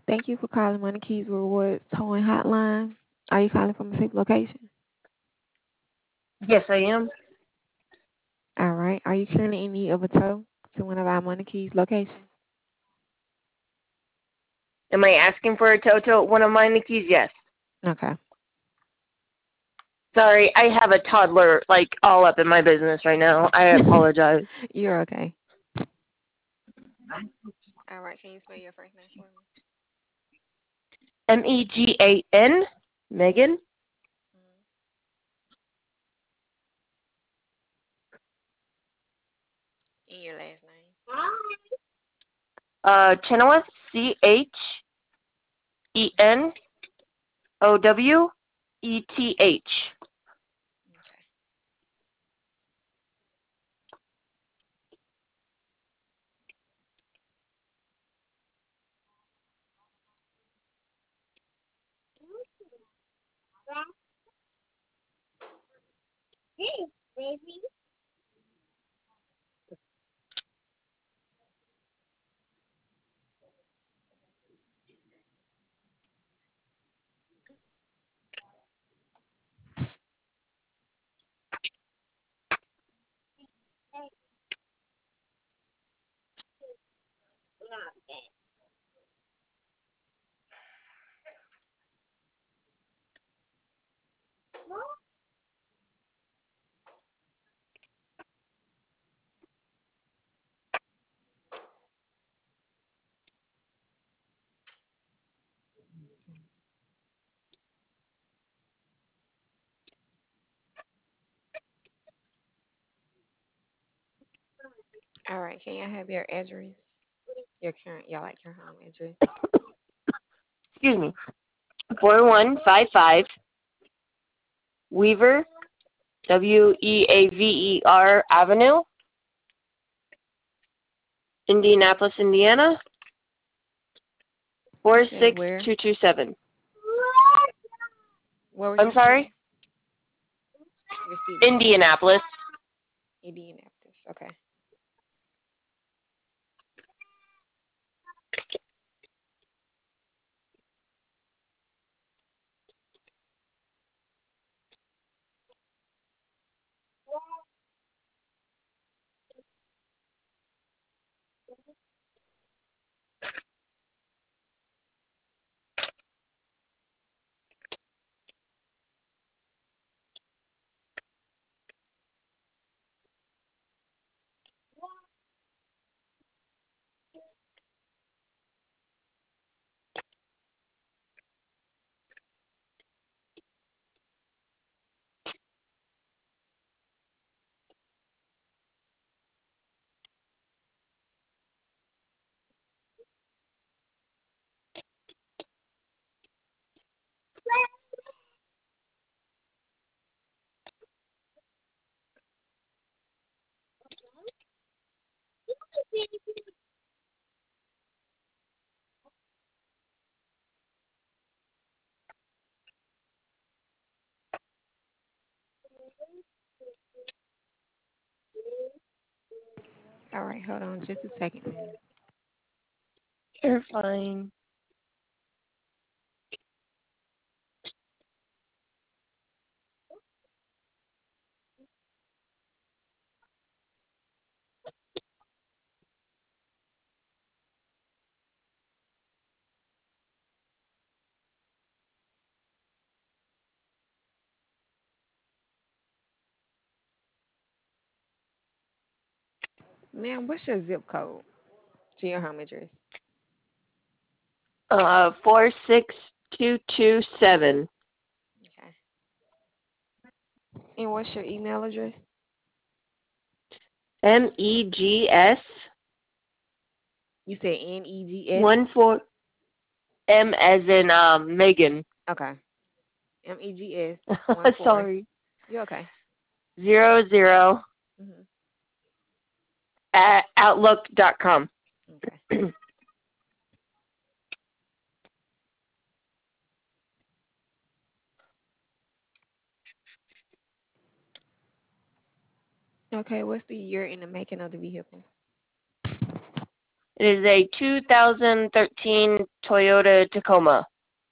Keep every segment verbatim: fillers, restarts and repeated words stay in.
Thank you for calling Money Keys Rewards Towing Hotline. Are you calling from a safe location? Yes, I am. All right. Are you currently in need of a tow to one of our Money Keys locations? Am I asking for a Toto at one of my Nikki's? Yes. Okay. Sorry, I have a toddler like all up in my business right now. I apologize. You're okay. All right. Can you spell your first name for me? M E G A N, Megan. Mm-hmm. And your last name. Uh, Chenoweth, C H E N O W E T H. Okay. All right. Can you have your address? Your current, yeah, like your home address. Excuse me. Four one five five Weaver, W E A V E R Avenue, Indianapolis, Indiana. You Four said six where? two two seven. What was I'm your sorry. city? Your city. Indianapolis. Indianapolis. Okay. All right. Hold on just a second, man. You're fine. Ma'am, what's your zip code to your home address? Uh, four six two two seven. Okay. And what's your email address? M E G S You said N E G S? one four M as in um Megan. Okay. M E G S one four. Sorry. You okay? Zero zero Hmm. at outlook dot com. Okay. Okay. What's the year in the making of the vehicle? It is a two thousand thirteen Toyota Tacoma.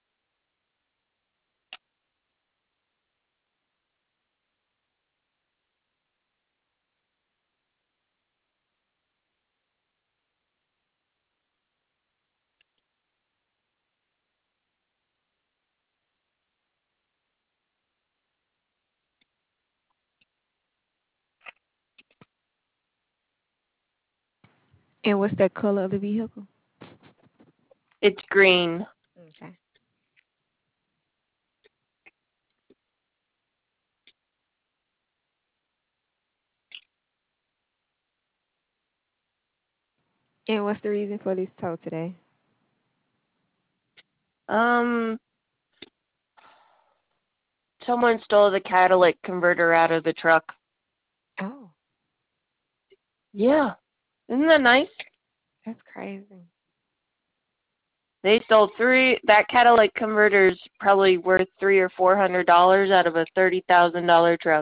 And what's that color of the vehicle? It's green. Okay. And what's the reason for this tow today? Um, someone stole the catalytic converter out of the truck. Oh, Yeah, isn't that nice? that's crazy. They stole three. That catalytic converter's probably worth three or four hundred dollars out of a thirty thousand dollar truck.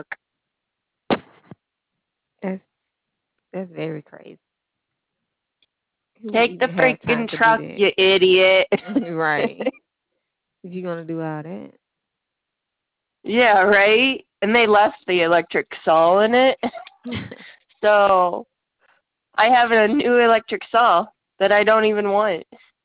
That's that's very crazy. Who would Take the even have time freaking to do truck, that? you idiot. Right. If you're gonna do all that. Yeah, right? And they left the electric saw in it. So I have a new electric saw that I don't even want.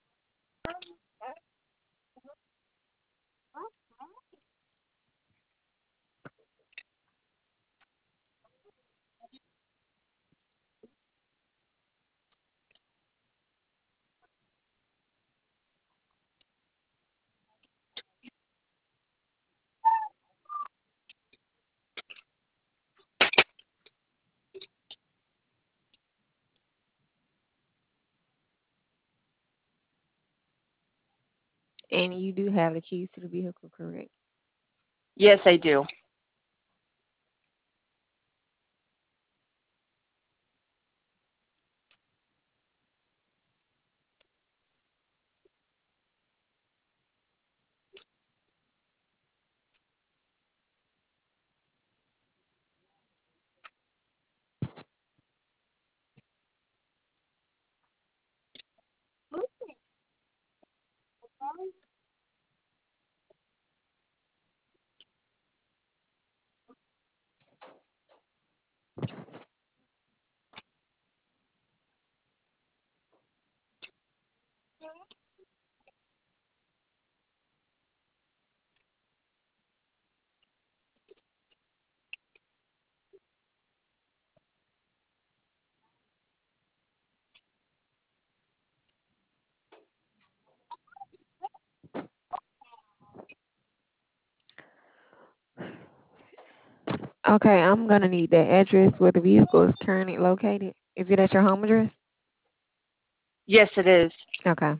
And you do have the keys to the vehicle, correct? Yes, I do. Okay, I'm gonna need the address where the vehicle is currently located. Is it at your home address? Yes, it is. Okay.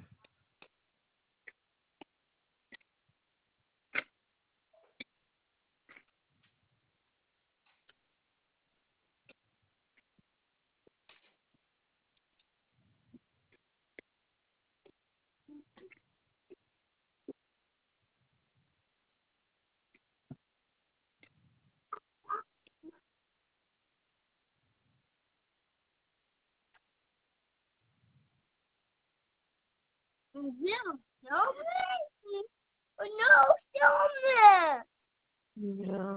Yeah.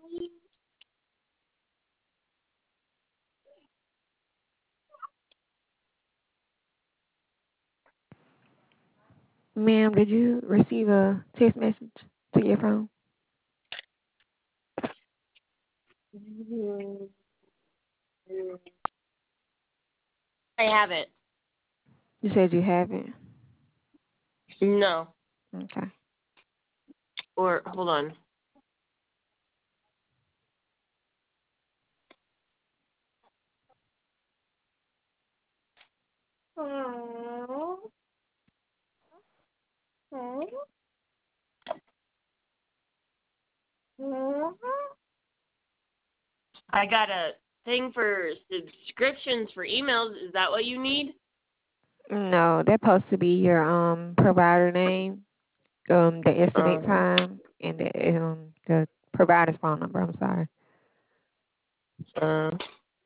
Ma'am, did you receive a text message to your phone? I haven't. You said you haven't. No. Okay. Or hold on. I got a thing for subscriptions for emails. Is that what you need? No, that's supposed to be your um provider name, um the estimate Um. time, and the um the provider's phone number. I'm sorry. Uh.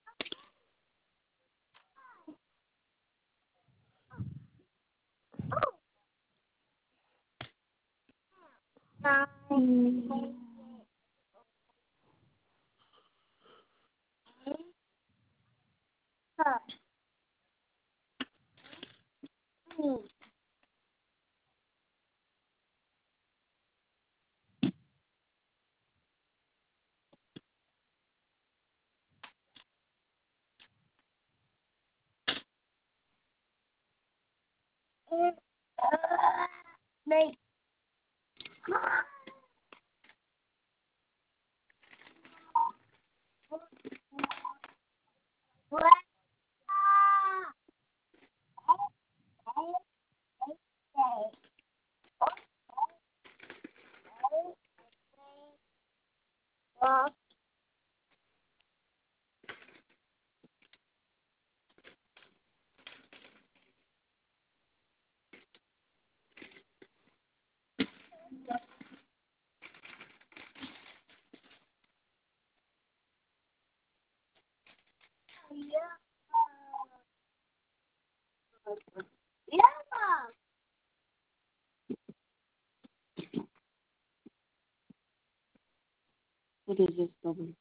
What is this, Bubby?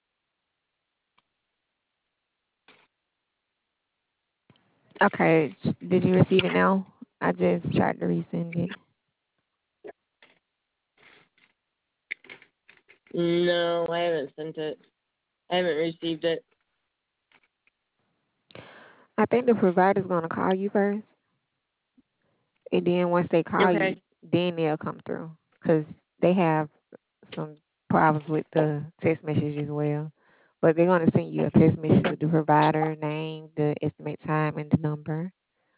Okay. Did you receive it now? I just tried to resend it. No, I haven't sent it. I haven't received it. I think the provider's gonna call you first, and then once they call you, Okay. then they'll come through because they have some problems with the text message as well. But they're gonna send you a text message with the provider name, the estimate time, and the number.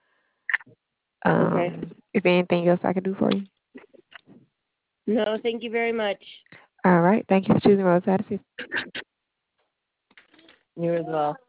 Okay. Um, is there anything else I can do for you? No, thank you very much. All right. Thank you for choosing Roadside Assistance. You as well.